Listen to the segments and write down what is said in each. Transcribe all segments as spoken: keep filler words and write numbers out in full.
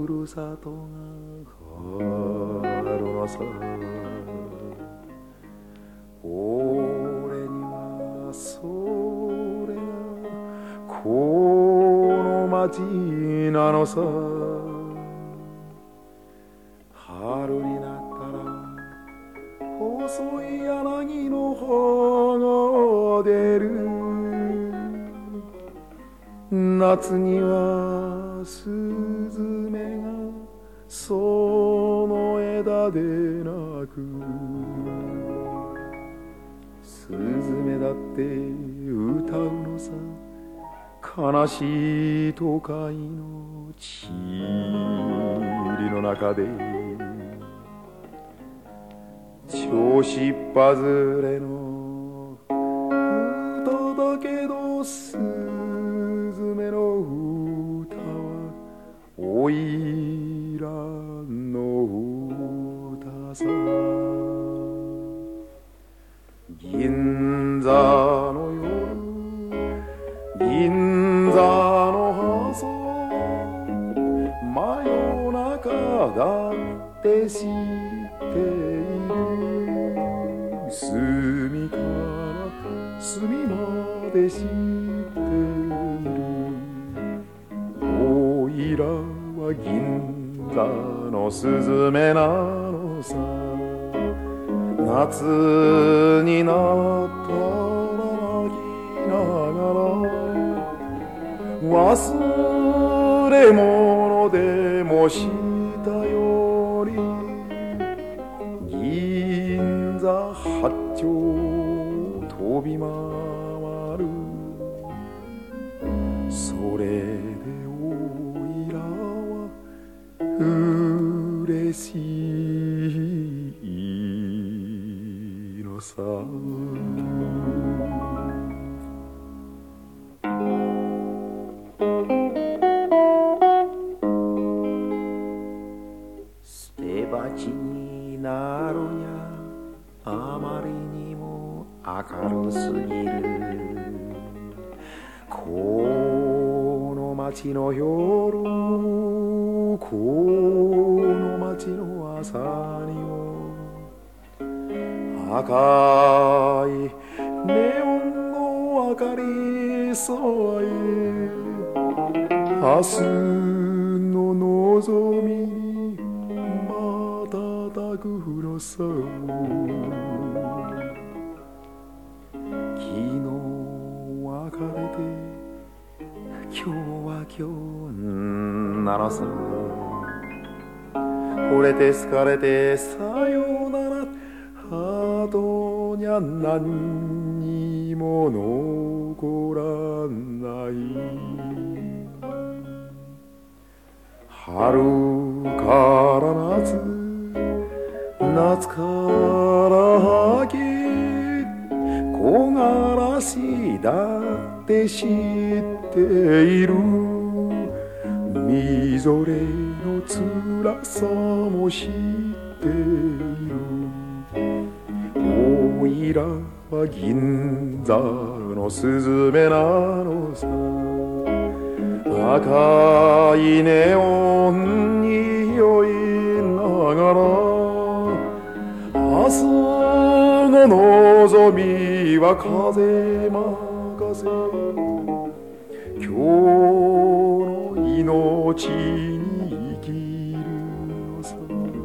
ふるさとがあるのさ。俺にはそれがこの街なのさ。春になったら細い柳の葉が出る。夏にはスズメがその枝で鳴く。スズメだって歌うのさ。悲しい都会の塵の中で。調子っぱずれの歌だけど、スズメの歌はおいらの歌さ。銀座の夜、銀座の朝、真夜中だって知っている。隅から隅まで知っている。おいらは銀座のスズメなのさ。夏になったら泣きながら、忘れ物でもしたより、銀座八丁飛び回る。それでおいらは嬉しいのさ。捨て鉢になるにゃあまりにも明るすぎる。この街の夜、この街の朝にも赤いネオンの明かりさえ明日の望みに瞬くのさ。昨日別れて今日は今日なのさ。惚れて好かれてさようなら、あとにゃ何にも残らない。春から夏、夏から秋、木枯らしだって知っている。みぞれの辛さも知っている。おいらは銀座のスズメなのさ。赤いネオンに酔いながら、明日の望みは風任せ。今日の命に生きるのさ。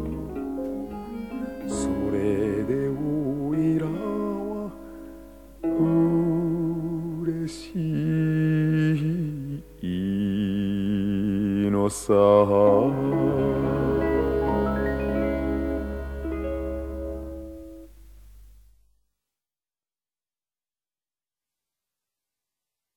それでおいらは嬉しいのさ。